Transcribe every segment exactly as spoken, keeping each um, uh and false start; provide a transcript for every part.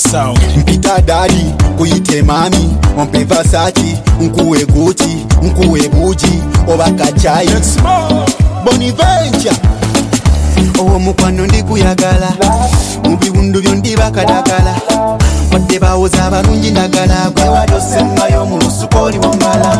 sound. Mpita daddy, kuyite mami, ompe Versace, nkuwe Gucci, nkuwe Buji, oba Kachai. Boniventure. Owo mukwano ndi kuyagala, mu biwundu byo ndi bakadagala. Wadde bawoza abalungi ndagala, gwe wali osemmayo mu lusuku oli wambala.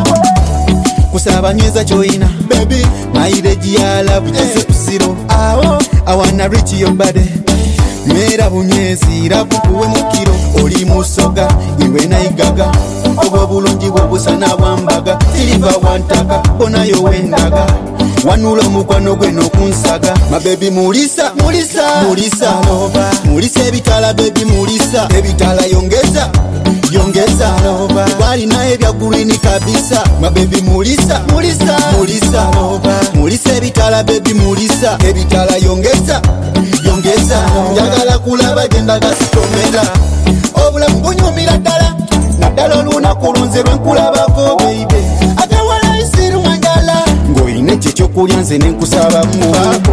Kusaba nyweza choina, baby, mileage ya love jese kusiro. Awo, I wanna reach your body. Mera bunyezi, rabu kuwe mukiro, oli musoga, iwe naigaga. Obo bulungi bwobusana bwambaga, siliva wantaka, bona yo wendaga. Wanula mukwano gwe n'okunsaga. My baby mulisa, mulisa, mulisa loba. Mulisa ebitala baby mulisa. Ebitala yongeza, yongeza loba. Wali naye bya green kabisa. My baby mulisa, mulisa, mulisa loba. Mulisa ebitala baby mulisa. Ebitala yongeza, yongeza loba. Njagala kulaba genda gasitomera. Obulamu bunyumira ddala. Naddala olunaku lunze lwe nkulabako baby. Atawala isiru manjala. Ngoine kyekyokulya nze nenkusaba mu.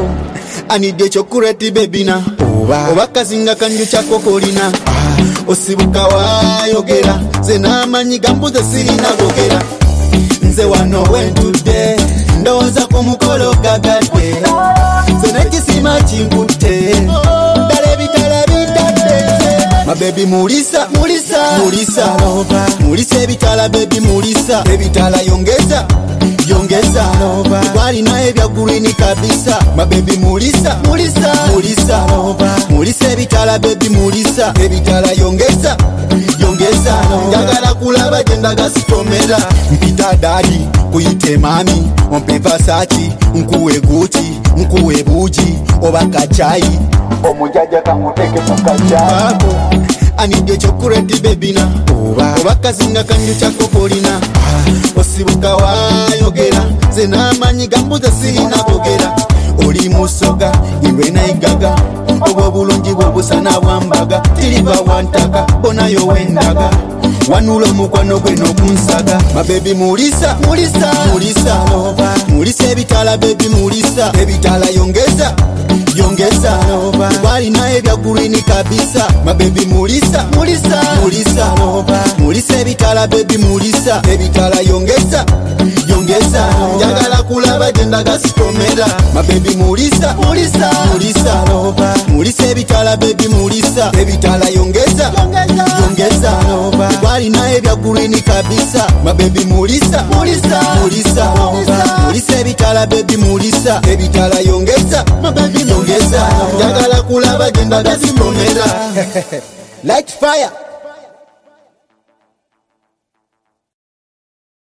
Anidde ekyokureti bebina. Oba oba kazinga kanju kyako kolina. Osibuka wayogera. Nze n'amanyi gambuze sirina gogera. Nze wano wentudde. Ndowooza ku mukolo gagadde. Nze n'ekisima kinkutte. Ddala ebitala bintadde. My baby mulisa, mulisa, mulisa loba. Mulisa ebitala baby mulisa. Ebitala yongeza, yongeza loba. Wali naye bya green kabisa. My baby mulisa, mulisa, mulisa loba. Mulisa ebitala baby mulisa. Ebitala yongeza, yongeza loba. Njagala kulaba genda gasitomera. Mpita daddy, kuyite mami, ompe Versace, nkuwe Gucci, nkuwe Buji, oba Kachai. Omujaja kamuteke mukachai. Anidde kyokureti bebina. Oba oba kazinga kanju kyako kolina. Osibuka wayogera. Nze n'amanyi gambuze sirina gogera. Oli musoga, iwe naigaga. Obwo bulungi bwobusana bwambaga. Tiliva wantaka, bona yo wendaga. Wanula mukwano gwe n'okunsaga. My baby mulisa, mulisa, mulisa loba. Mulisa ebitala baby mulisa. Ebitala yongeza, yongeza loba. Wali naye bya green kabisa. My baby mulisa, mulisa, mulisa loba. Mulisa ebitala baby mulisa. Ebitala yongeza, yongeza loba. Njagala kulaba genda gasitomera. My baby mulisa, mulisa, mulisa loba. Mulisa ebitala baby mulisa. Ebitala yongeza, yongeza loba. Wali naye bya green kabisa. My baby mulisa, mulisa, mulisa loba. Mulisa ebitala baby mulisa. Ebitala yongeza, my baby yongeza. Njagala kulaba genda gasitomera. Light fire.